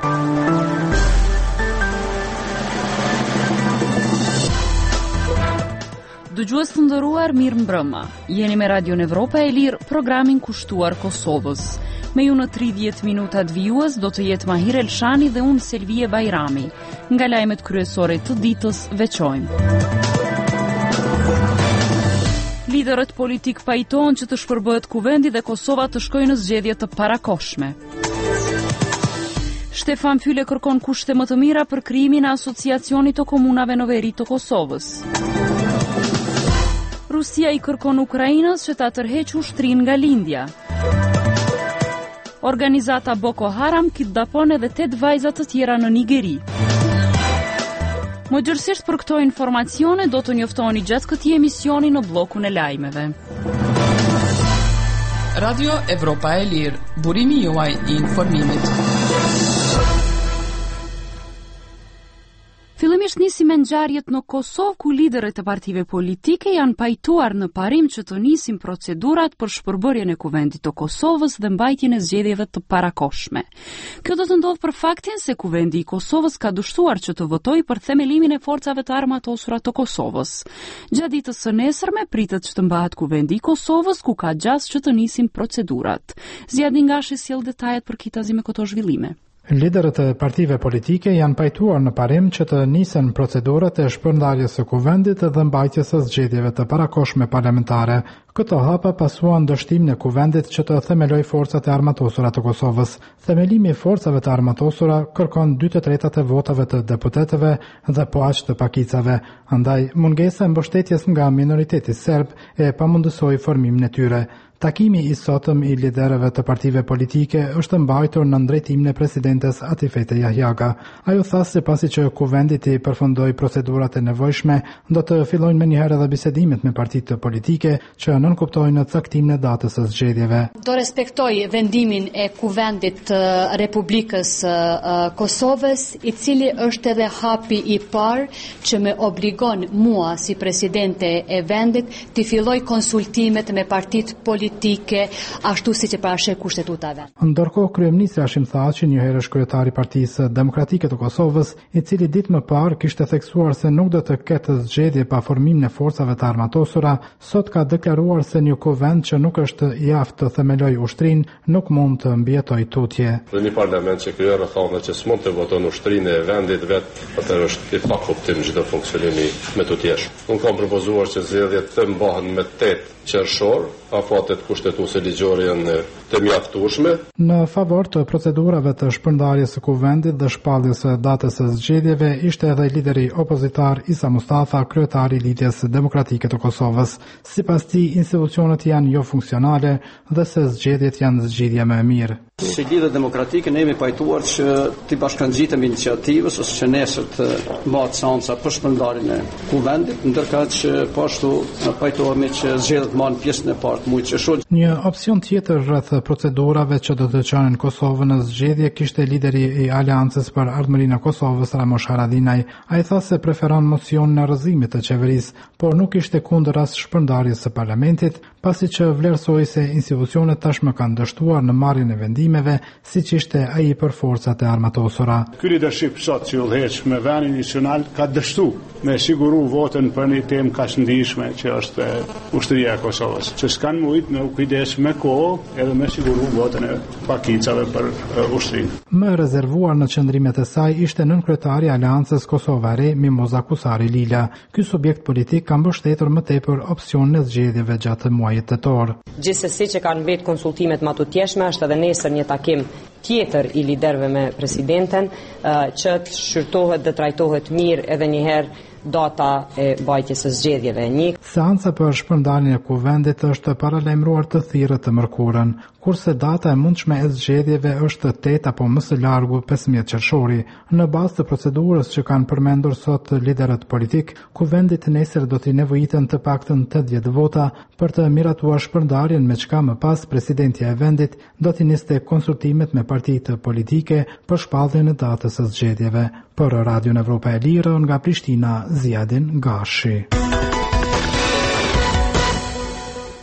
Dëgjues të nderuar, mirë mbrëma. Jeni me Radion Evropa e Lirë, programin kushtuar Kosovës. Me ju në 30 minutat vijues do të jetë Mahir Elshani dhe unë Selvie Bajrami. Nga lajmet kryesore të ditës veçojmë. Liderët politik pajtohen që të shpërbëhet kuvendi dhe Kosova të shkojë në zgjedhje të parakohshme. Stefan Fyle kërkon kushte më të mira për krijimin e asociacionit të komunave në veri të Kosovës. Rusia i kërkon Ukrainës që ta tërheqë ushtrinë nga lindja. Organizata Boko Haram kidnapon edhe 8 vajza të tjera në Nigeri. Më gjërësisht për këto informacione do të njoftoni gjatë këtij emisioni në bllokun e lajmeve. Radio Evropa e Lirë, burimi juaj i informimit. Fillimisht nisi me ngjarjet në Kosovë ku liderët e partive politike janë pajtuar në parim që të nisin procedurat për shpërbërjen e kuvendit të Kosovës dhe mbajtjen e zgjedhjeve të parakohshme. Kjo do të ndodhë për faktin se kuvendi i Kosovës ka dështuar që të votojë për themelimin e forcave të armatosura të Kosovës. Gjatë ditës së nesërme pritet që të mbahet kuvendi i Kosovës ku ka gjas që të nisin procedurat. Zjadin Gashi sjell detajet për kitazi me këto zhvillime. Liderët e partive politike janë pajtuar në parim që të nisen procedurat e shpërndarjes së kuvendit dhe mbajtjes së zgjedhjeve të parakohshme parlamentare. Këto hapa pasuan dështimin e kuvendit që të themeloj forcat e armatosura të Kosovës. Themelimi i forcave të armatosura kërkon 2/3 e votave të deputetëve dhe po aq të pakicave. Andaj mungesa e mbështetjes nga minoriteti serb e pamundësoi formimin e tyre. Takimi i sotëm i liderëve të partive politike është mbajtur në drejtimin e presidentes Atifete Jahjaga. Ajo tha se pasi që kuvendi i përfundoi procedurat e nevojshme, do të fillojnë menjëherë edhe bisedimet me partitë politike që nënkuptojnë caktimin e datës së zgjedhjeve. Do respektoj vendimin e kuvendit të Republikës Kosovës, i cili është edhe hapi i parë që me obligon mua si presidente e vendit të filloj konsultimet me partitë politike ashtu siç e parashë kushtetuta. Ndërkohë kryeministri Hashim Thaçi, një herësh kryetari i Partisë Demokratike të Kosovës, i cili ditë më parë kishte theksuar se nuk do të ketë zgjedhje pa formimin e forcave të armatosura, sot ka deklaruar se një kuvend që nuk është i aftë të themelojë ushtrinë nuk mund të mbijetojë tutje. Një parlament që krijon rrethana që s'mund të voton ushtrinë e vendit vet, atë është i pakuptim çdo funksionimi me tutjesh. Unë kam propozuar që zgjedhjet të mbahen me 8 qershor, afatet kushtetuese ligjore janë të mjaftueshme. Në favor të procedurave të shpërndarjes së kuvendit dhe shpalljes së datës së zgjedhjeve ishte edhe lideri opozitar Isa Mustafa, kryetari i Lidhjes Demokratike të Kosovës. Sipas tij, institucionet janë jo funksionale dhe se zgjedhjet janë zgjidhja më e mirë. Si Lidhja Demokratike ne jemi pajtuar që të bashkangjitem iniciativës ose që nesër të mbahet seanca për shpërndarjen e kuvendit, ndërkëtë që po ashtu pajtohemi që zgjedhjet marrin pjesën e parë të muajit qershor. Një opsion tjetër rreth procedurave që do të çojnë Kosovën në zgjedhje kishte lideri i Aleancës për Ardhmërinë e Kosovës Ramosh Haradinaj. Ai tha se preferon mocionin e rrëzimit të qeverisë, por nuk ishte kundër as shpërndarjes së parlamentit, pasi që vlerësoi se institucionet tashmë kanë dështuar në marrjen e vendimeve, siç ishte ai për forcat e armatosura. Ky leadership sot që udhëheq me vendin nacional ka dështu me siguru votën për një temë kaq ndihshme që është ushtria e Kosovës, që s'kan mujt me u kujdes me kohë edhe me siguru votën e pakicave për ushtrinë. Më rezervuar në qëndrimet e saj ishte nënkryetari i Aleancës Kosova Re Mimoza Kusari Lila. Ky subjekt politik ka mbështetur më tepër opsionin e zgjedhjeve gjatë muajit tetor. Gjithsesi që kanë mbet konsultimet më të tjeshme, është edhe nesër një takim tjetër i liderëve me presidenten që të shqyrtohet dhe trajtohet mirë edhe një herë data e mbajtjes së zgjedhjeve. Seanca për shpërndarjen e kuvendit është paralajmëruar të thirrët të mërkurën, kurse data e mundshme e zgjedhjeve është 8 apo më së largu 15 qershori. Në bazë të procedurës që kanë përmendur sot liderët politik, kuvendit nesër do t'i nevojiten të paktën 80 vota për të miratuar shpërndarjen, me çka më pas presidentja e vendit do t'i niste konsultimet me partitë politike për shpalljen e datës së zgjedhjeve. Për Radion Evropa e Lirë, nga Prishtina, Zjadin Gashi.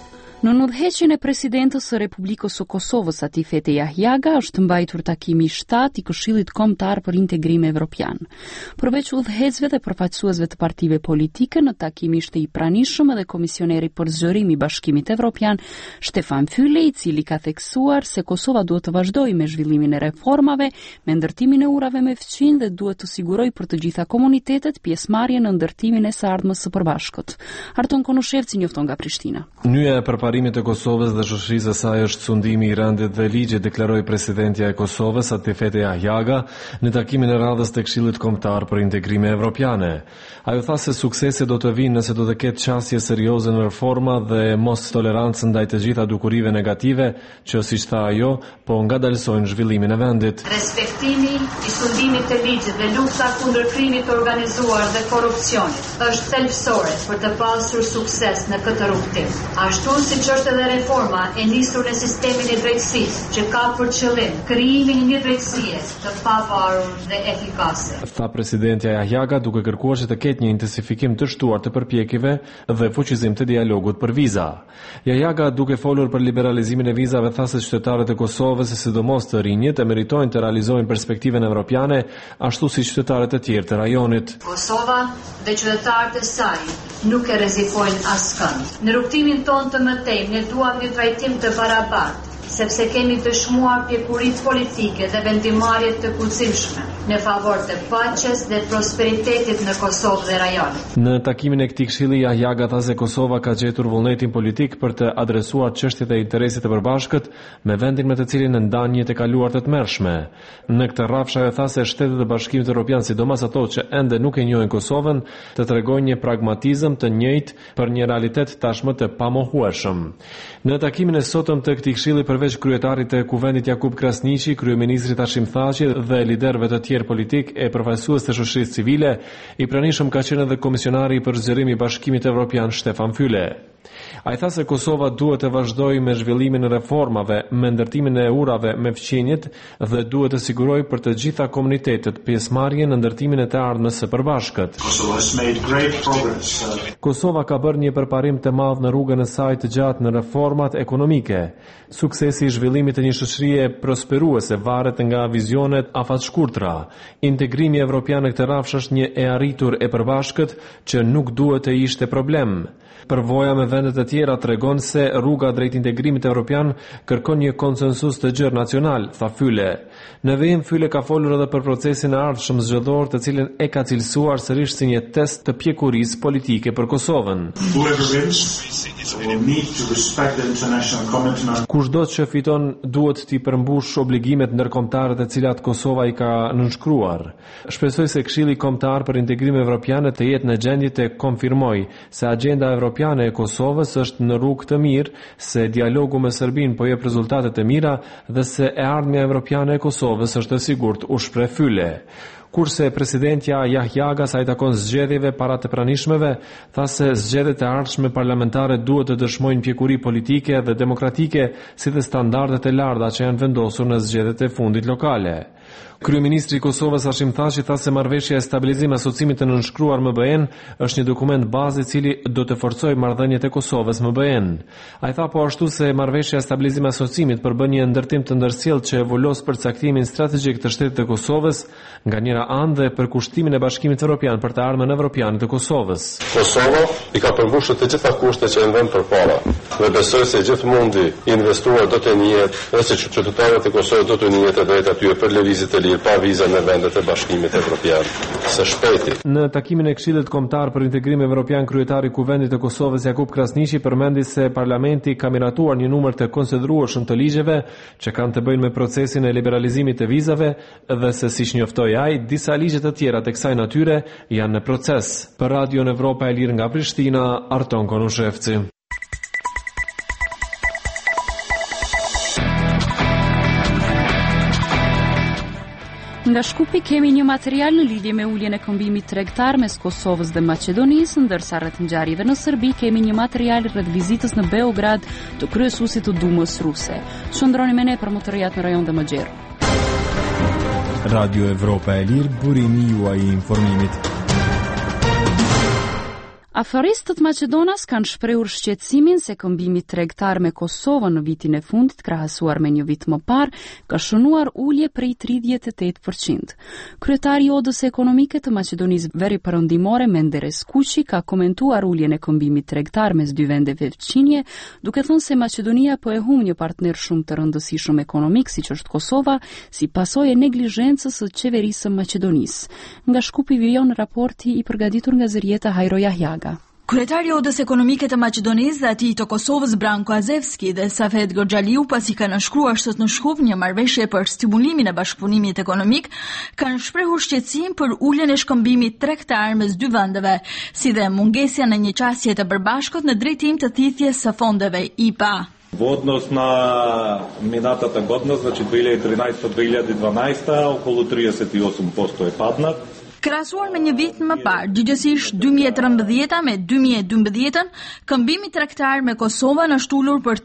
Në udhëheqjen e presidentës së Republikës së Kosovës Atifete Jahjaga është mbajtur takimi 7 i Këshillit Kombëtar për Integrim Evropian. Përveç udhëheqësve dhe përfaqësuesve të partive politike, në takim ishte i pranishëm edhe komisioneri për zgjerim i Bashkimit Evropian Stefan Füle, i cili ka theksuar se Kosova duhet të vazhdojë me zhvillimin e reformave, me ndërtimin e urave me fëmijë dhe duhet të sigurojë për të gjitha komunitetet pjesëmarrje në ndërtimin e së ardhmës së përbashkët. Arton Konushevci njofton nga Prishtina. Parimit e Kosovës dhe shoqërisë së saj është sundimi i rendit dhe ligjit, deklaroi presidentja e Kosovës Atifete Jahjaga në takimin e radhës të Këshillit Kombëtar për Integrim Evropiane. Ajo tha se suksesi do të vinë nëse do të ketë qasje serioze në reforma dhe mos tolerancë ndaj të gjitha dukurive negative që, siç tha ajo, po ngadalsojnë zhvillimin e vendit. Respektimi i sundimit të ligjit dhe lufta kundër krimit të organizuar dhe korrupsionit është thelbësore për të pasur sukses në këtë rrugtim. Ashtu si që është edhe reforma e nisur në sistemin e drejtësisë, që ka për qëllim krijimin e një drejtësie të pavarur dhe efikase. Tha presidentja Jahjaga, duke kërkuar që të ketë një intensifikim të shtuar të përpjekjeve dhe fuqizim të dialogut për viza. Jahjaga, duke folur për liberalizimin e vizave, tha se qytetarët e Kosovës, sidomos të rinjit, e meritojnë të realizojnë perspektiven evropiane, ashtu si qytetarët e tjerë të rajonit. Kosova dhe qytetarët e saj nuk e rrezikojnë askënd. Në rrugtimin tonë të mëtej, ne duam një trajtim të barabartë, sepse kemi dëshmuar pjekuritë politike dhe vendimarrje të kujdesshme në favor të paqes dhe prosperitetit në Kosovë dhe rajon. Në takimin e këtij këshilli, Jahjaga tha se Kosova ka gjetur vullnetin politik për të adresuar çështjet e interesit të përbashkët me vendin me të cilin ndan një të kaluar të tmerrshme. Në këtë rrafsh ajo tha se shtetet e Bashkimit Evropian, sidomos ato që ende nuk e njohin Kosovën, të tregojnë një pragmatizëm të njëjtë për një realitet tashmë të pamohueshëm. Në takimin e sotëm të këtij këshilli, përveç kryetarit të Kuvendit Jakub Krasniqi, kryeministrit Hashim Thaçi dhe liderëve të tjerë politik e përfaqësues të shoqërisë civile, i pranishëm ka qenë edhe komisionari për zgjerim i Bashkimit Evropian Stefan Füle. Ai tha se Kosova duhet të vazhdojë me zhvillimin e reformave, me ndërtimin e urave me fqinjet dhe duhet të sigurojë për të gjitha komunitetet pjesëmarrje në ndërtimin e të ardhmës së përbashkët. Kosova ka bërë një përparim të madh në rrugën e saj të gjatë në reformat ekonomike. Suksesi i zhvillimit të një shoqërie prosperuese varet nga vizionet afatshkurtra. Integrimi evropian në këtë rrafsh është një e arritur e përbashkët që nuk duhet të ishte problem. Përvoja me vendet e tjera tregon se rruga drejt integrimit evropian kërkon një konsensus të gjerë nacional, tha Füle. Në vijim, Füle ka folur edhe për procesin e ardhshëm zgjedhor, të cilin e ka cilësuar sërish si një test të pjekurisë politike për Kosovën. Kushdo që fiton duhet t'i përmbush obligimet ndërkombëtare të cilat Kosova i ka nënshkruar. Shpresoj se Këshilli Kombëtar për Integrim Evropian të jetë në gjendje të konfirmojë se agenda evropiane e Kosovës është në rrugë të mirë, se dialogu me Serbinë po jep rezultate të mira dhe se e ardhmja evropiane e Kosovës është e sigurt, u shpreh Füle. Kurse presidentja Jahjaga, sa i takon zgjedhjeve para të pranishmeve, tha se zgjedhjet e ardhshme parlamentare duhet të dëshmojnë pjekuri politike dhe demokratike si dhe standardet e larta që janë vendosur në zgjedhjet e fundit lokale. Kryeministri i Kosovës Hashim Thaçi tha se marrëveshja e stabilizim asociimit të nënshkruar MBE është një dokument bazë i cili do të forcojë marrëdhëniet e Kosovës me MBE. Ai tha po ashtu se marrëveshja e stabilizim asociimit përbën një ndërtim të ndërsjellë që evolos për caktimin strategjik të shtetit të Kosovës nga njëra anë dhe për kushtimin e Bashkimit Evropian për të ardhmen evropiane të Kosovës. Kosova i ka përmbushur të gjitha kushtet që janë vënë përpara dhe besoj se gjithmonë investuar do të njihet dhe se qytetarët e Kosovës do të njihet drejt aty për lëvizje të lirë pa viza në vendet e Bashkimit Evropian së shpejti. Në takimin e Këshillit Kombëtar për Integrim Evropian, kryetari i Kuvendit të Kosovës Jakub Krasniqi përmendi se parlamenti ka miratuar një numër të konsiderueshëm të ligjeve që kanë të bëjnë me procesin e liberalizimit të vizave dhe se siç njoftoi ai, disa ligje të tjera të kësaj natyre janë në proces. Për Radion Evropa e Lirë nga Prishtina, Arton Konushevci. Nga Shkupi kemi një material në lidhje me uljen e këmbimit tregtar mes Kosovës dhe Maqedonisë, ndërsa rreth ngjarjeve në Serbi kemi një material rreth vizitës në Beograd të kryesuesit të Dumës ruse. Shndroni me ne për më të rejat në rajon dhe më gjerë. Radio Evropa e Lirë, burimi juaj i informimit. Aferistët Maqedonas kanë shprehur shqetësimin se këmbimi tregtar me Kosovën në vitin e fundit, krahasuar me një vit më parë, ka shënuar ulje prej 38%. Kryetari i Odës Ekonomike të Maqedonisë Veriperëndimore, Menderes Kuqi, ka komentuar uljen e këmbimit tregtar mes dy vendeve fqinje, duke thënë se Maqedonia po e humb një partner shumë të rëndësishëm ekonomik, siç është Kosova, si pasojë e neglizhencës së qeverisë së Maqedonisë. Nga Shkupi vijon raporti i përgatitur nga Zërieta Hajro Jahjaga. Kryetari i Odës Ekonomike të Maqedonisë dhe atij të Kosovës Branko Azevski dhe Safet Goxhaliu, pasi kanë nënshkruar sot në Shkup një marrëveshje për stimulimin e bashkëpunimit ekonomik, kanë shprehur shqetësim për uljen e shkëmbimit tregtar mes dy vendeve, si dhe mungesja në një qasje të përbashkët në drejtim të thithjes së fondeve IPA. В однос на минатата година, значи 2013-2012, около 38% е паднат. Krahasuar me një vit më parë, gjithsesi 2013 me 2012, këmbimi tregtar me Kosovën është ulur për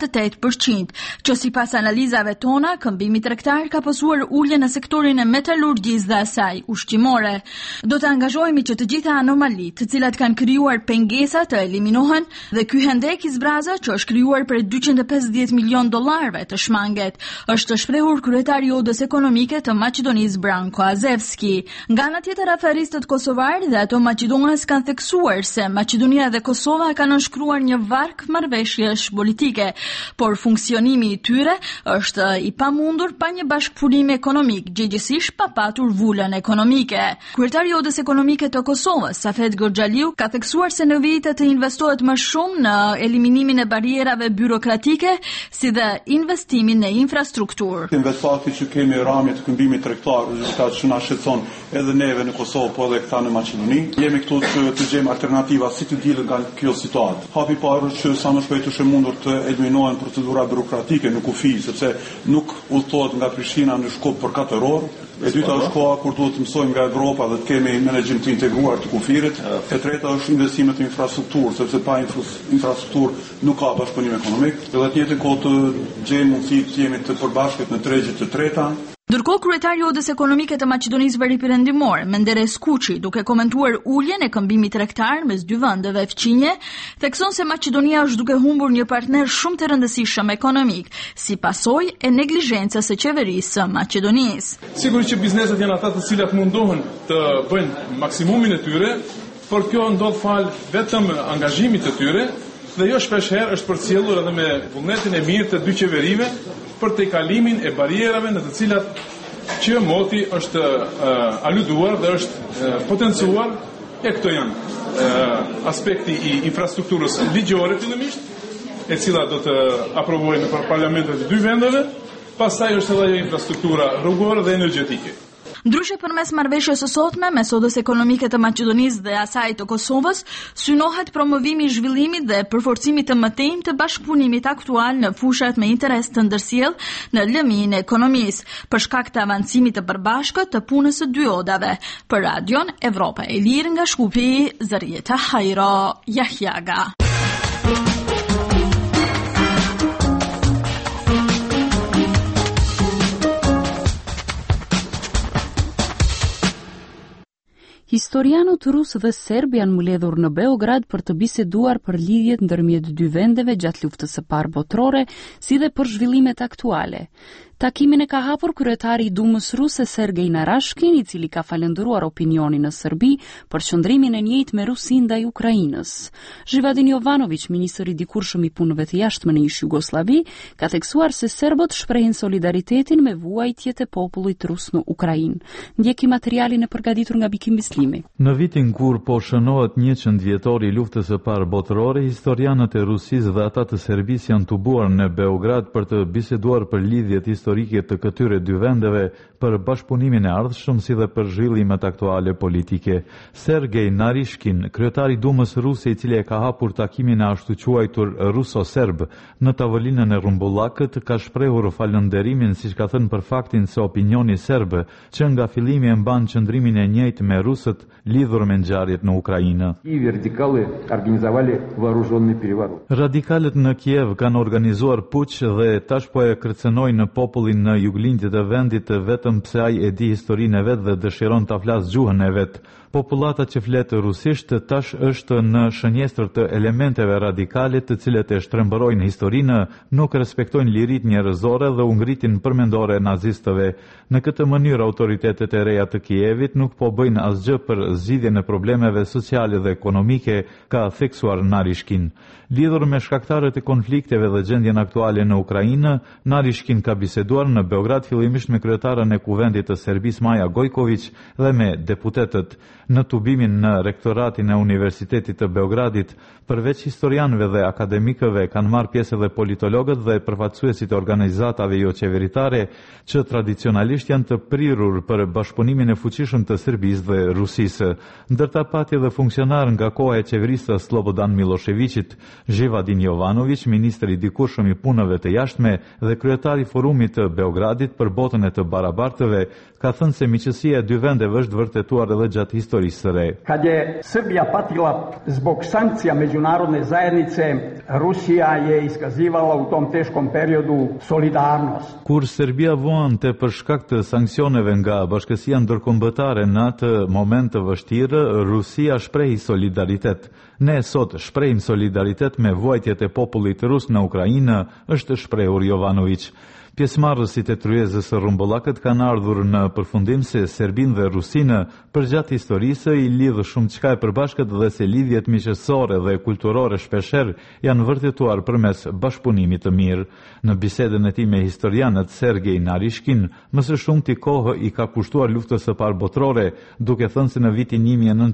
38%, që sipas analizave tona, këmbimi tregtar ka pasur ulje në sektorin e metalurgjisë dhe asaj ushqimore. Do të angazhohemi që të gjitha anomalitë, të cilat kanë krijuar pengesa, të eliminohen dhe ky hendek i zbrazë që është krijuar për $250 milion të shmanget, është shprehur kryetari i Odës Ekonomike të Maqedonisë Branko Azevski. Nga ana tjetër, aferistët kosovarë dhe ato Maqedonas kanë theksuar se Maqedonia dhe Kosova kanë nënshkruar një varg marrëveshjesh politike, por funksionimi i tyre është i pamundur pa një bashkëpunim ekonomik, gjithsesi pa patur vulën ekonomike. Kryetari i Odës Ekonomike të Kosovës, Safet Goxhaliu, ka theksuar se në vite të investohet më shumë në eliminimin e barierave byrokratike, si dhe investimin në infrastrukturë. Fakti që kemi ramje të këmbimit tregtar, që na shqetëson edhe neve në Kosovë, po edhe këta në Maqedoni. Jemi këtu që të gjejmë alternativa si të dilën nga kjo situatë. Hapi i parë është që sa më shpejt është e mundur të eliminohen procedura byrokratike në kufi, sepse nuk udhtohet nga Prishtina në Shkup për 4 orë. E dyta është koha kur duhet të mësojmë nga Evropa dhe të kemi menaxhim të integruar të kufirit. E treta është investimet në infrastrukturë, sepse pa infrastrukturë nuk ka bashkëpunim ekonomik. Dhe të njëjtën kohë të gjejmë mundësi të jemi të përbashkët në tregjet të treta. Ndërkohë, kryetari i Odës Ekonomike të Maqedonisë Veriperëndimore, Menderes Kuqi, duke komentuar uljen e këmbimit tregtar mes dy vendeve fqinje, thekson se Maqedonia është duke humbur një partner shumë të rëndësishëm ekonomik, si pasojë e neglizhencës së qeverisë së Maqedonisë. Sigurisht që bizneset janë ata të cilat mundohen të bëjnë maksimumin e tyre, por kjo ndodh fal vetëm angazhimit të tyre dhe jo shpeshherë është përcjellur edhe me vullnetin e mirë të dy qeverive për të kalimin e barierave në të cilat që moti është aluduar dhe është potencuar, e këto janë aspekti i infrastrukturës ligjore fillimisht, e cila do të aprovohet në parlamentet e dy vendeve, pastaj është edhe infrastruktura rrugore dhe energjetike. Ndryshe përmes marrëveshjes së sotme mes Odës Ekonomike të Maqedonisë dhe asaj të Kosovës, synohet promovimi i zhvillimit dhe përforcimit të mëtejmë të bashkëpunimit aktual në fushat me interes të ndërsjell në lëmin e ekonomisë, për shkak të avancimit të përbashkët të punës së dy odave. Për Radion Evropa e Lirë nga Shkupi, Zërieta Hajro Jahjaga. Historianët rusë dhe serb janë mbledhur në Beograd për të biseduar për lidhjet ndërmjet dy vendeve gjatë luftës së parë botërore, si dhe për zhvillimet aktuale. Takimin e ka hapur kryetari i Dumës ruse Sergej Narashkin, i cili ka falendëruar opinionin në Serbi për qëndrimin e njëjtë me Rusinë ndaj Ukrainës. Zhivadin Jovanović, ministri i dikurshëm i punëve të jashtme në ish Jugosllavi, ka theksuar se serbët shprehin solidaritetin me vuajtjet e popullit rus në Ukrainë. Ndjeki materialin e përgatitur nga Bikim Bislimi. Në vitin kur po shënohet 100 vjetori i luftës së parë botërore, historianët e Rusisë dhe ata të Serbisë janë tubuar në Beograd për të biseduar për lidhjet historike të këtyre dy vendeve, për bashkëpunimin e ardhshëm si dhe për zhvillimet aktuale politike. Sergej Narishkin, kryetari i Dumës ruse, i cili e ka hapur takimin e ashtu quajtur ruso-serb në tavolinën e Rumbullakët, ka shprehur falënderimin, siç ka thënë, për faktin se opinioni serb që nga fillimi e mban qëndrimin e njëjtë me rusët lidhur me ngjarjet në Ukrainë. Radikalët në Kiev kanë organizuar puç dhe tash po e kërcënojnë popullin në juglindjet e vendit vetëm pse ai e di historinë e vet dhe dëshiron ta flas gjuhën e vet. Popullata që flet rusisht tash është në shënjestër të elementeve radikale të cilët e shtrembërojnë historinë, nuk respektojnë liritë njerëzore dhe u ngritin përmendore nazistëve. Në këtë mënyrë autoritetet e reja të Kievit nuk po bëjnë asgjë për zgjidhjen e problemeve sociale dhe ekonomike, ka theksuar Narishkin. Lidhur me shkaktarët e konflikteve dhe gjendjen aktuale në Ukrainë, Narishkin ka biseduar në Beograd fillimisht me kryetaren e kuvendit të Serbisë Maja Gojković dhe me deputetët. Në tubimin në rektoratin e Universitetit të Beogradit, përveç historianëve dhe akademikëve kanë marrë pjesë edhe politologët dhe përfaqësuesit e organizatave jo qeveritare që tradicionalisht janë të prirur për bashkëpunimin e fuqishëm të Serbisë dhe Rusisë. Ndërta pati edhe funksionar nga koha e qeverisë së Slobodan Miloševićit, Zhivadin Jovanović, ministri i dikurshëm i punëve të jashtme dhe kryetari i forumit të Beogradit për botën e të barabartëve, ka thënë se miqësia e dy vendeve është vërtetuar edhe gjatë historisë së re. Kad je Srbija patila zbog sankcija međunarodne zajednice, Rusija je iskazivala u tom teškom periodu solidarnost. Kur Serbia vuante për shkak të sanksioneve nga Bashkësia Ndërkombëtare në atë moment të vështirë, Rusia shprehi solidaritet. Ne sot shprehim solidaritet me vuajtjet e popullit rus në Ukrainë, është shprehur Jovanović. Pjesëmarrësit e tryezës së rrumbullakët kanë ardhur në përfundim se Serbinë dhe Rusinë përgjatë historisë i lidh shumë çka e përbashkët dhe se lidhjet miqësore dhe kulturore shpeshherë janë vërtetuar përmes bashkëpunimit të mirë. Në bisedën e tij me historianët, Sergej Narishkin më së shumti kohë i ka kushtuar luftës së parë botërore, duke thënë se në vitin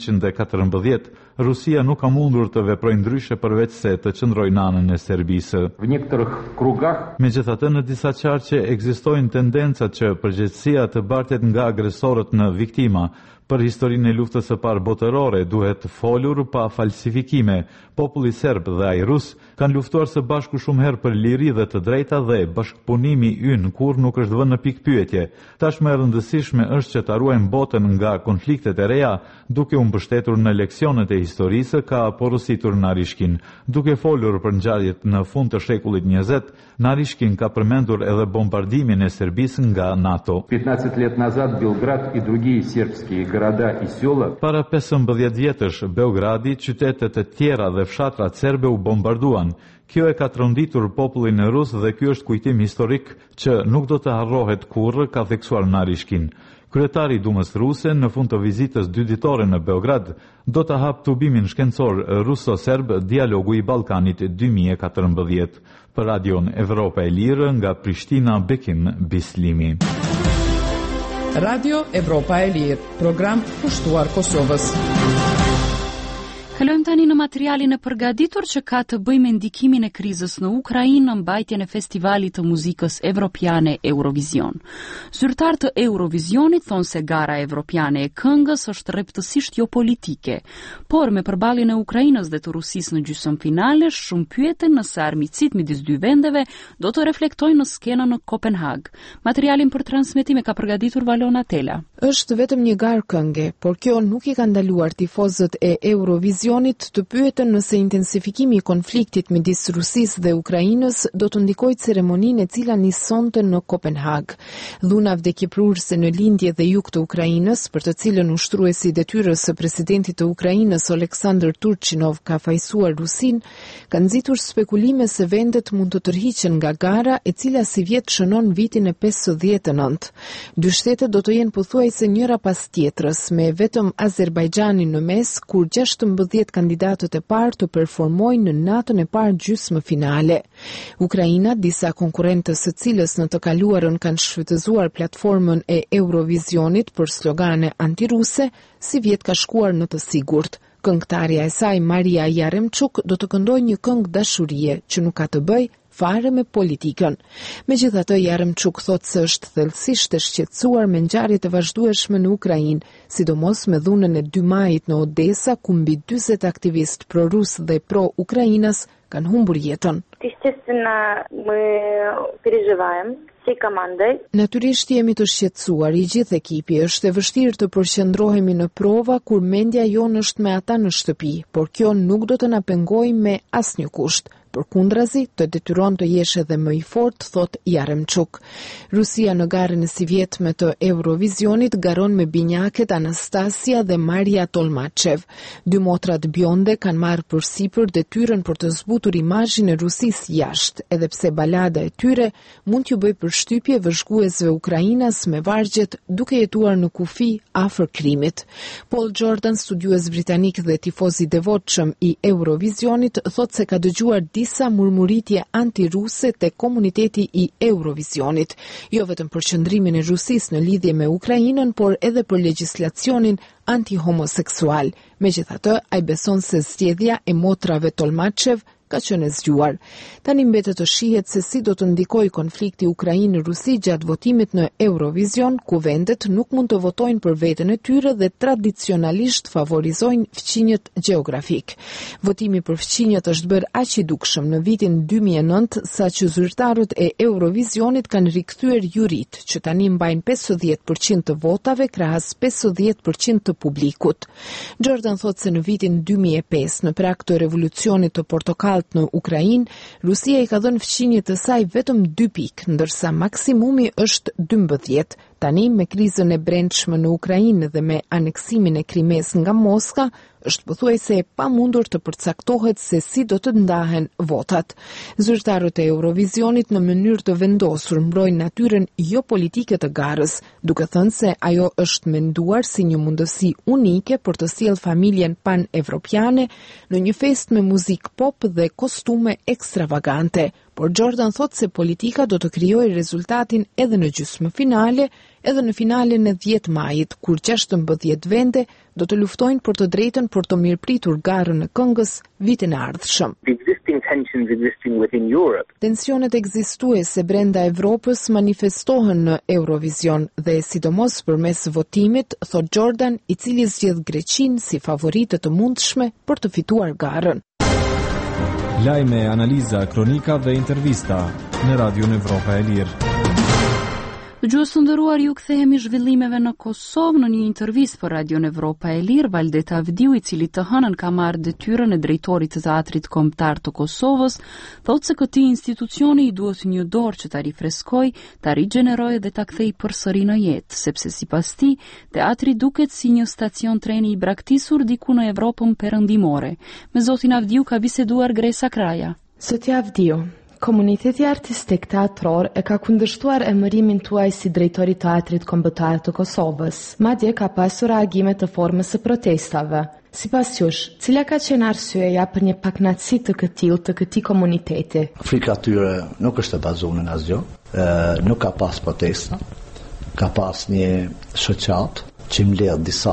1914 Rusia nuk ka mundur të veprojë ndryshe përveç se të qëndrojë në anën e Serbisë. Megjithatë, në disa qarqe ekzistojnë tendencat që përgjegjësia të bartet nga agresorët në viktima. Për historinë e luftës së parë botërore duhet folur pa falsifikime. Populli serb dhe ai rus kanë luftuar së bashku shumë herë për liri dhe të drejta dhe bashkëpunimi ynë kur nuk është vënë në pikpyetje. Tashmë e rëndësishme është që ta ruajmë botën nga konfliktet e reja, duke u mbështetur në leksionet e historisë, ka porositur Narishkin. Duke folur për ngjarjet në fund të shekullit 20, Narishkin ka përmendur edhe bombardimin e Serbisë nga NATO. 15 лет назад Белград и другие сербские города и села. Para 15 vjetësh, Beogradi, qytetet e tjera dhe fshatrat serbe u bombarduan. Kjo e ka tronditur popullin rus dhe ky është kujtim historik që nuk do të harrohet kurrë, ka theksuar Narishkin. Kryetari i Dumës ruse në fund të vizitës 2 ditore në Beograd do të hap tubimin shkencor ruso-serb Dialogu i Ballkanit 2014. Për Radion Evropa e Lirë nga Prishtina, Bekim Bislimi. Radio Evropa e Lirë, program pushtuar Kosovës. Kalojmë tani në materialin e përgatitur që ka të bëjë me ndikimin e krizës në Ukrainë në mbajtjen e festivalit të muzikës evropiane Eurovision. Zyrtarët të Eurovisionit thonë se gara evropiane e këngës është rreptësisht jo politike, por me përballjen e Ukrainës dhe të Rusisë në gjysmëfinale, shumë pyeten nëse armiqësitë midis dy vendeve do të reflektojnë në skenën në Kopenhag. Materialin për transmetim e ka përgatitur Valona Tela. Është vetëm një garë këngë, por kjo nuk i ka ndaluar tifozët e Eurovisionit të pyeten nëse intensifikimi i konfliktit midis Rusisë dhe Ukrainës do të ndikojë ceremoninë e cila nisonte në Kopenhag. Dhuna vdekjeprurse në lindje dhe jug të Ukrainës, për të cilën ushtruesi i detyrës së presidentit të Ukrainës Oleksandr Turchinov ka fajsuar Rusin, ka nxitur spekulime se vendet mund të tërhiqen nga gara e cila si vjet shënon vitin e 59. Dy shtetet do të jenë pothuajse njëra pas tjetrës, me vetëm Azerbajxhanin në mes, kur 16 kandidatët e parë të performojnë në natën e parë gjysmë finale. Ukraina, disa konkurrentës së cilës në të kaluarën kanë shfrytëzuar platformën e Eurovisionit për slogane antiruse, si vjet ka shkuar në të sigurt. Këngëtarja e saj Maria Yaremchuk do të këndojë një këngë dashurie që nuk ka të bëjë fare me politikën. Megjithatë, Yaremchuk thotë se është thellësisht e shqetësuar me ngjarjet e vazhdueshme në Ukrainë, sidomos me dhunën e 2 majit në Odesa, ku mbi 40 aktivistë pro-rus dhe pro-ukrainas kanë humbur jetën. Natyrisht jemi të shqetësuar, i gjithë ekipi, është e vështirë të përqendrohemi në prova kur mendja jonë është me ata në shtëpi, por kjo nuk do të na pengojë me asnjë kusht. përkundrazi të detyron të jesh edhe më i fortë, thot Jaremchuk. Rusia në garën e sivjetme të Eurovisionit garon me binjaket Anastasia dhe Maria Tolmachev. Dy motrat bjonde kanë marrë përsipër detyrën për të zbutur imazhin e Rusisë jashtë, edhe pse balada e tyre mund t'ju bëj përshtypje vëzhguesve ukrainas me vargjet duke jetuar në kufi afër krimit. Paul Jordan, studiues britanik dhe tifoz i devotshëm i Eurovisionit, thot se ka dëgjuar disa murmuritje antiruse te komuniteti i Eurovisionit, jo vetëm për qëndrimin e Rusisë në lidhje me Ukrainën, por edhe për legjislacionin anti-homoseksual. Megjithatë, ai beson se zgjedhja e motrave Tolmachev ka qenë e zgjuar. Tani mbetet të shihet se si do të ndikojë konflikti Ukrainë-Rusi gjatë votimit në Eurovision, ku vendet nuk mund të votojnë për veten e tyre dhe tradicionalisht favorizojnë fqinjet gjeografik. Votimi për fqinjet është bërë aq i dukshëm në vitin 2009, saqë zyrtarët e Eurovisionit kanë rikthyer jurit, që tani mbajnë 50% të votave krahas 50% të publikut. Jordan thot se në vitin 2005, në prag të revolucionit të portokall në Ukrainë, Rusia i ka dhënë fqinjet të saj vetëm 2 pikë, ndërsa maksimumi është 12. Tani, me krizën e brendshme në Ukrainë dhe me aneksimin e Krimes nga Moska, është pothuajse e pamundur të përcaktohet se si do të ndahen votat. Zyrtarët e Eurovisionit në mënyrë të vendosur mbrojnë natyrën jo politike të garës, duke thënë se ajo është menduar si një mundësi unike për të sjellë familjen pan-evropiane në një fest me muzikë pop dhe kostume ekstravagante. Por Jordan thot se politika do të krijojë rezultatin edhe në gjysmë finale, edhe në finalen e 10 majit, kur 16 vende do të luftojnë për të drejtën për të mirëpritur garën e këngës vitin e ardhshëm. Tensionet ekzistuese brenda Evropës manifestohen në Eurovision dhe sidomos përmes votimit, thot Jordan, i cili zgjedh Greqinë si favorite të mundshme për të fituar garën. Lajme, analiza, kronika dhe intervista në Radion Evropa e Lirë. Dëgjues të nderuar, ju kthehemi zhvillimeve në Kosovë. Në një intervistë për Radion Evropa e Lirë, Valdeta Avdiu, i cili të hënën ka marrë detyrën e drejtorit të Teatrit Kombëtar të Kosovës, thotë se këtij institucioni i duhet një dorë që ta rifreskojë, ta rigjenerojë dhe ta kthejë përsëri në jetë, sepse sipas tij, teatri duket si një stacion treni i braktisur diku në Evropën perëndimore. Me zotin Avdiu ka biseduar Gresa Kraja. Zotja Avdiu, komuniteti artistik teatror e ka kundërshtuar emërimin tuaj si drejtori i Teatrit Kombëtar të Kosovës. Madje ka pasur reagime të formës së protestave. Sipas jush, cila ka qenë arsyeja për një pakënaqësi të këtij komuniteti? Frika tyre nuk është e bazuar në asgjë, nuk ka pas protesta, ka pas një shoqat që mbledh disa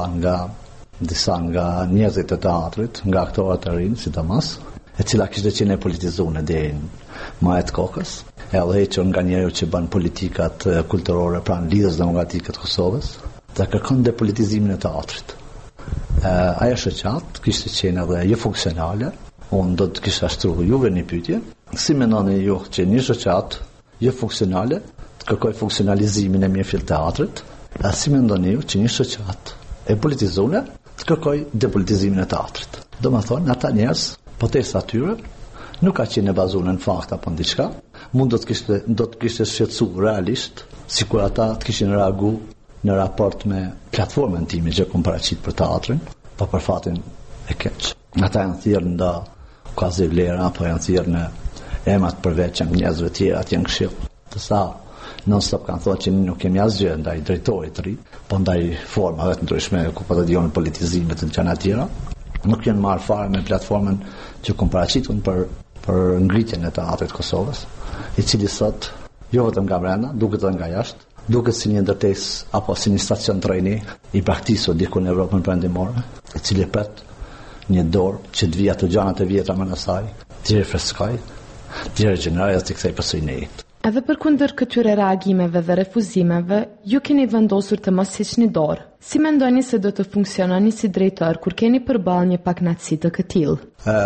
nga njerëzit e teatrit, nga aktorët e rinj sidomos, e cila kishte qenë politizuar deri në majet kokës, e hequr nga njeriu që bën politikat kulturore pranë Lidhjes Demokratike të Kosovës, dhe kërkon depolitizimin e teatrit. Ajo shoqat kishte qenë edhe jo funksionale. Unë do të kisha shtruar juve një pyetje, si mendoni ju që një shoqat jo funksionale të kërkoj funksionalizimin e mirëfillt teatrit, a si mendoni ju që një shoqat e politizuar të kërkoj depolitizimin e teatrit? Domethënë, ata njerëz, protesta tyre nuk ka qenë e bazuar në fakt apo në diçka, mund do të kishte shqetësuar realisht, sikur ata të kishin reaguar në raport me platformën time që kom paraqit për teatrin, pa për fatin e keq. Ata janë thirrë nda quasi vlera, apo janë thirrë në emrat përveç njerëzve të tjerë atje në këshill. Të sa non stop kanë thënë që nuk kemi asgjë ndaj drejtorit të ri, po ndaj formave të ndryshme ku po të dijon politizimet të gjëra të tjera. Nuk janë marrë fare me platformën që kom paraqitur për ngritjen e teatrit Kosovës, i cili sot jo vetëm nga brenda, duket edhe nga jashtë, duket si një ndërtesë apo si një stacion treni i praktikisur diku në Evropën perëndimore, i cili pret një dorë që të vijë ato gjanat e vjetra më në saj, të rifreskoj, të rigjenerojë dhe të kthej përsëri në jetë. Edhe përkundër këtyre reagimeve dhe refuzimeve, ju keni vendosur të mos hiqni dorë. Si mendoni se do të funksiononi si drejtor kur keni përballë një pakënaqësi të këtillë?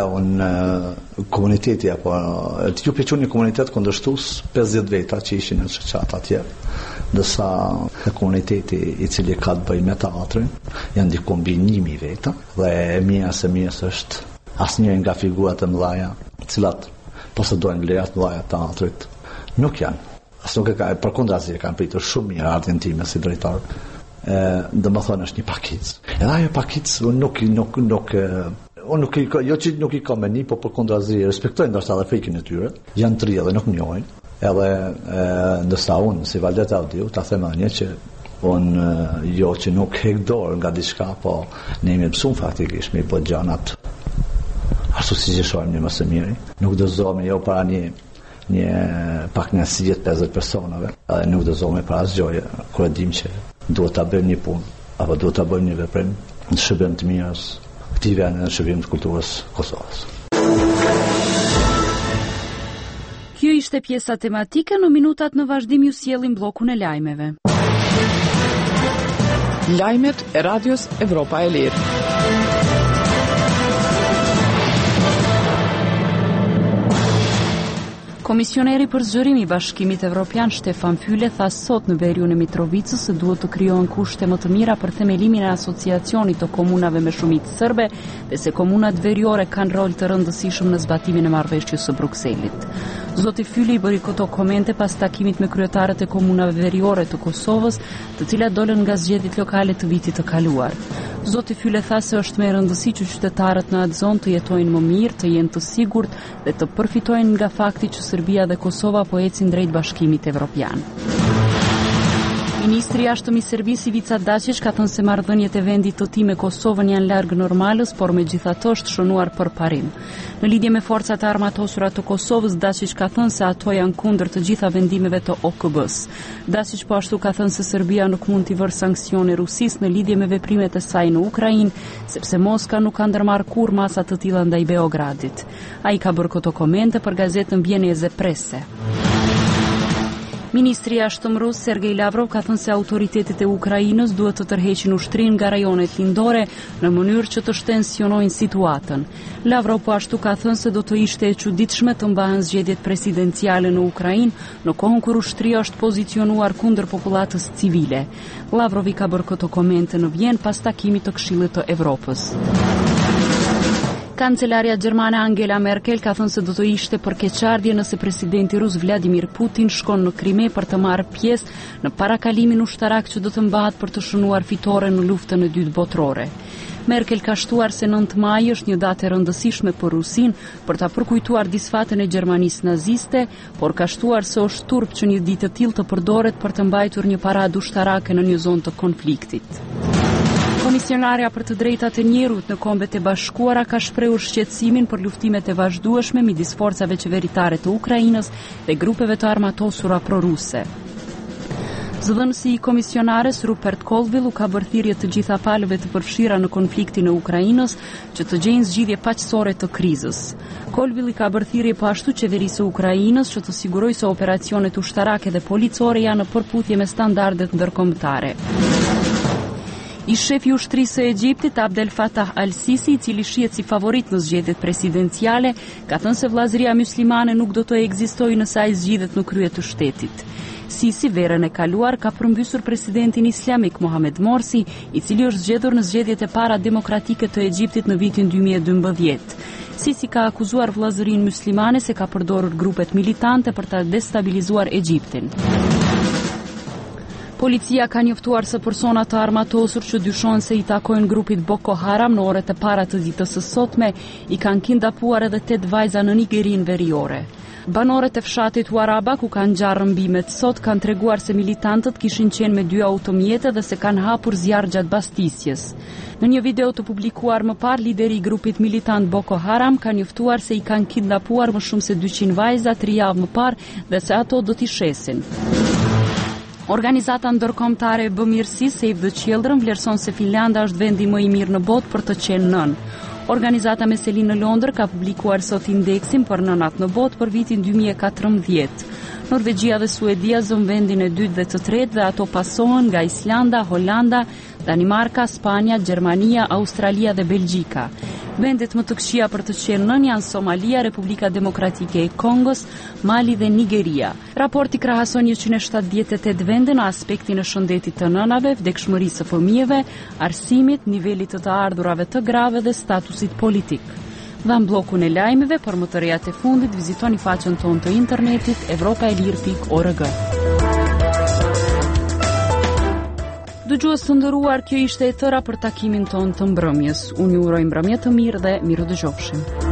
Komuniteti apo ju piquni komunitet kundërshtues 50 veta që ishin në shoqat atje, ndërsa komuniteti i cili ka të bëjë me teatrin janë diku mbi 1000 veta, dhe e mia se mirës është asnjëri nga figurat e mëdha, të cilat posedojnë vlerat mëdha të teatrit. Nuk janë. As nuk e ka, përkundrazi e kanë pritur shumë mirë ardhjen time si drejtor. Domethënë është një pakicë. Edhe ajo pakicë nuk i kam meni, po përkundrazi respektojnë ndoshta edhe frikën e tyre. Janë të rrjedhë, nuk njohin. Edhe ndërsa unë si Valdet Audiu ta them anje që jo që nuk hek dorë nga diçka, po ne jemi mësuar faktikisht me po gjanat ashtu si që shohim një më së miri. Nuk dozohemi jo para një pak në 50 personave, edhe nuk dozohemi para asgjë, kur e dim që duhet ta bëjmë një punë apo duhet ta bëjmë një veprim në shërbim të mirës këtij vendi, në shërbim të kulturës Kosovës. Kjo ishte pjesa tematike, në minutat në vazhdim ju sjellim bllokun e lajmeve. Lajmet e Radios Evropa e Lirë. Komisioneri për zgjerimi i Bashkimit Evropian Stefan Füle tha sot në veriun e Mitrovicës se duhet të krijohen kushte më të mira për themelimin e asociacionit të komunave me shumicë serbe dhe se komunat veriore kanë rol të rëndësishëm në zbatimin e marrëveshjes së Brukselit. Zoti Füle i bëri këto komente pas takimit me kryetarët e komunave veriore të Kosovës, të cilat dolën nga zgjedhjet lokale të vitit të kaluar. Zoti Füle tha se është me rëndësi që qytetarët në atë zonë të jetojnë më mirë, të jenë të sigurt dhe të përfitojnë nga fakti që Serbia dhe Kosova po ecin drejt Bashkimit Evropian. Ministri i jashtëm i Serbisë Ivica Dačić ka thënë se marrëdhëniet e vendit të tij me Kosovën janë larg normalës, por megjithatë është shënuar për parim. Në lidhje me forcat e armatosura të Kosovës, Dačić ka thënë se ato janë kundër të gjitha vendimeve të OKB-s. Dačić po ashtu ka thënë se Serbia nuk mund t'i vërë sanksione Rusisë në lidhje me veprimet e saj në Ukrainë, sepse Moska nuk ka ndërmarrë kurrë masa të tilla ndaj Beogradit. Ai ka bërë këto komente për gazetën Bjeneze Presse. Ministri i jashtëm rus Sergej Lavrov ka thënë se autoritetet e Ukrainës duhet të tërheqin ushtrinë nga rajonet lindore në mënyrë që të shtensionojnë situatën. Lavrov po ashtu ka thënë se do të ishte e çuditshme të mbahen zgjedhjet presidenciale në Ukrainë në kohën kur ushtria është pozicionuar kundër popullatës civile. Lavrov i ka bërë këto komente në Vjenë pas takimit të Këshillit të Evropës. Kancelaria gjermane Angela Merkel ka thënë se do të ishte përkeqardhje nëse presidenti rus Vladimir Putin shkon në Krime për të marrë pjesë në parakalimin ushtarak që do të mbahet për të shënuar fitore në luftën e dytë botërore. Merkel ka shtuar se 9 maj është një datë e rëndësishme për Rusinë për ta përkujtuar disfatën e Gjermanisë naziste, por ka shtuar se është turp që një ditë e tillë të përdoret për të mbajtur një paradë ushtarake në një zonë të konfliktit. Komisionarja për të drejtat e njerëzit në Kombet e Bashkuara ka shprehur shqetësimin për luftimet e vazhdueshme midis forcave qeveritare të Ukrainës dhe grupeve të armatosura proruse. Zëdhënësi i komisionares Rupert Colville u ka bërë thirrje të gjitha palëve të përfshira në konfliktin e Ukrainës që të gjejnë zgjidhje paqësore të krizës. Colville i ka bërë thirrje po ashtu qeverisë së Ukrainës që të sigurojë se operacionet ushtarake dhe policore janë në përputhje me standardet ndërkombëtare. I shefi ushtrisë së Egjiptit Abdel Fattah al-Sisi, i cili shihet si favorit në zgjedhjet presidenciale, ka thënë se vllazëria myslimane nuk do të ekzistojë nëse ai zgjidhet në krye të shtetit. Sisi verën e kaluar ka përmbysur presidentin islamik Mohamed Morsi, i cili është zgjedhur në zgjedhjet e para demokratike të Egjiptit në vitin 2012. Sisi ka akuzuar vllazërinë myslimane se ka përdorur grupet militante për ta destabilizuar Egjiptin. Policia ka njoftuar se persona të armatosur që dyshohen se i takojnë grupit Boko Haram në orët e para të ditës së sotme i kanë kidnapuar edhe 8 vajza në Nigerinë veriore. Banorët e fshatit Huaraba, ku kanë ngjarë rrëmbimet sot, kanë treguar se militantët kishin qenë me 2 automjete dhe se kanë hapur zjarr gjatë bastisjes. Në një video të publikuar më parë, lideri i grupit militant Boko Haram ka njoftuar se i kanë kidnapuar më shumë se 200 vajza 3 javë më parë dhe se ato do t'i shesin. Organizata ndërkombëtare e bamirësisë Save the Children vlerëson se Finlanda është vendi më i mirë në botë për të qenë nën. Organizata me selinë në Londër ka publikuar sot indeksin për nënat në botë për vitin 2014. Norvegjia dhe Suedia zën vendin e dytë dhe të tretë dhe ato pasohen nga Islanda, Holanda, Danimarka, Spanja, Gjermania, Australia dhe Belgjika. Vendet më të këqija për të qenë nën janë Somalia, Republika Demokratike e Kongos, Mali dhe Nigeria. Raporti krahason 178 vende në aspektin e shëndetit të nënave, vdekshmërisë së fëmijëve, arsimit, nivelit të ardhurave të grave dhe statusit politik. Dhe në blokun e lajmeve për më të rejat e fundit, vizitoni faqen tonë të internetit evropaelir.org. Dëgjues të nderuar, kjo ishte e tëra për takimin tonë të mbrëmjes. Unë ju uroj mbrëmje të mirë dhe miru dëgjofshim.